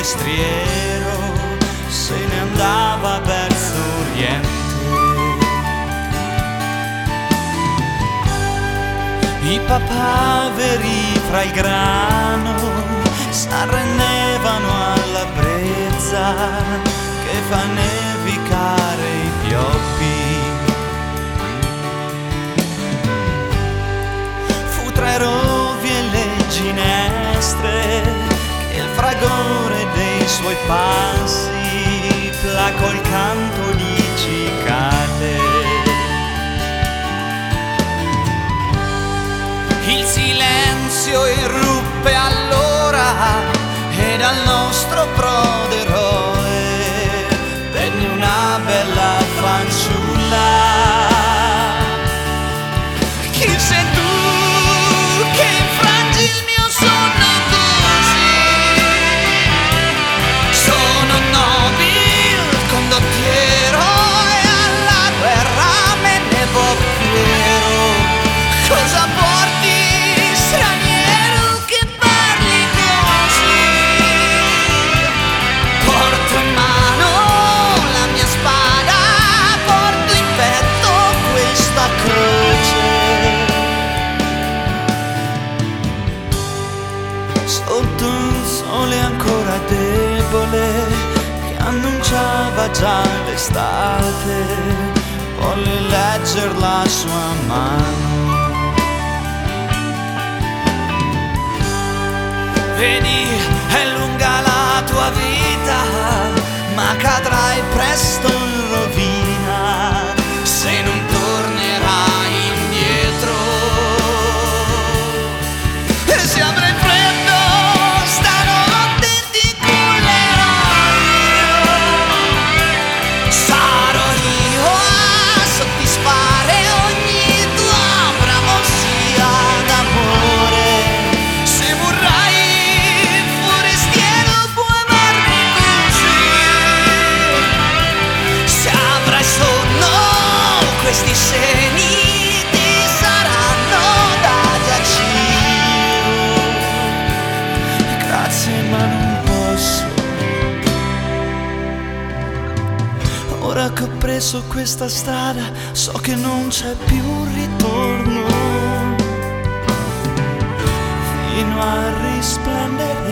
destriero se ne andava verso oriente. I papaveri fra il grano s'arrendevano alla brezza che fa nevicare i pioppi. Fu tra i rovi e le ginestre che il fragore dei suoi passi placò il canto di cicale. Il silenzio irruppe allora e dal nostro proderoe venne una bella fanciulla. Chi sei tu che infrangi il mio sonno così? Sono nobile condottiero e alla guerra me ne vo' fiero. Cosa porti? Sotto un sole ancora debole che annunciava già l'estate, volle legger la sua mano. Vedi, è lunga la tua vita, ma cadrai presto in rovina se non tornerai indietro. E se avrai questi seni ti saranno da giaciglio. Grazie ma non posso. Ora che ho preso questa strada so che non c'è più ritorno. Fino a risplendere